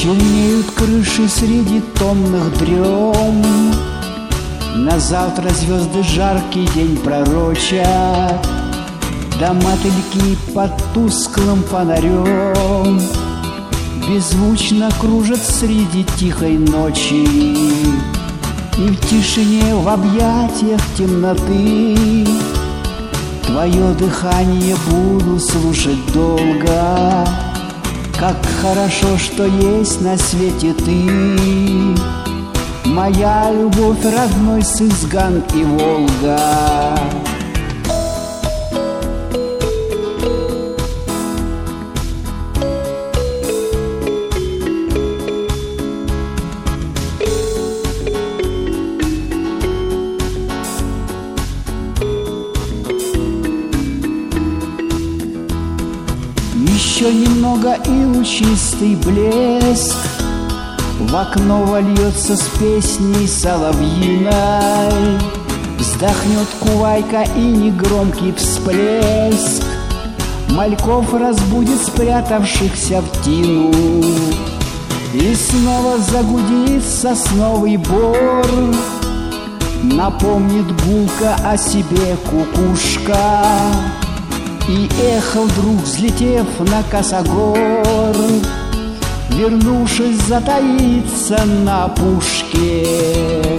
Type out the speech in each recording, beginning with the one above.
Чернеют крыши среди томных дрем, на завтра звезды жаркий день пророчат, да мотыльки под тусклым фонарем беззвучно кружат среди тихой ночи. И в тишине, в объятиях темноты твое дыхание буду слушать долго. Как хорошо, что есть на свете ты, моя любовь, родной Сызган и Волга. Еще немного и лучистый блеск в окно вольется с песней соловьиной. Вздохнет кувайка и негромкий всплеск мальков разбудит спрятавшихся в тину. И снова загудит сосновый бор, напомнит гулко о себе кукушка. И эхо вдруг, взлетев на косогор, вернувшись, затаится на опушке.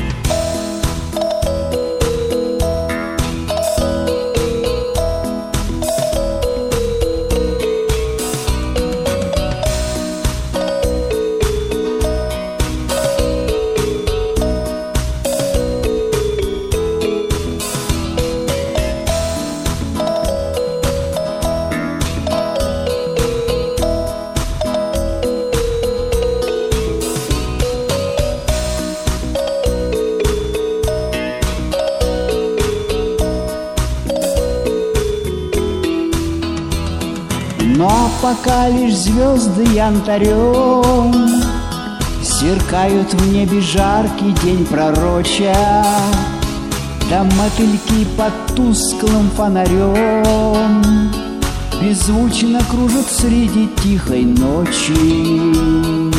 Ну а пока лишь звезды янтарем сверкают в небе, жаркий день пророча, да мотыльки под тусклым фонарем беззвучно кружат среди тихой ночи.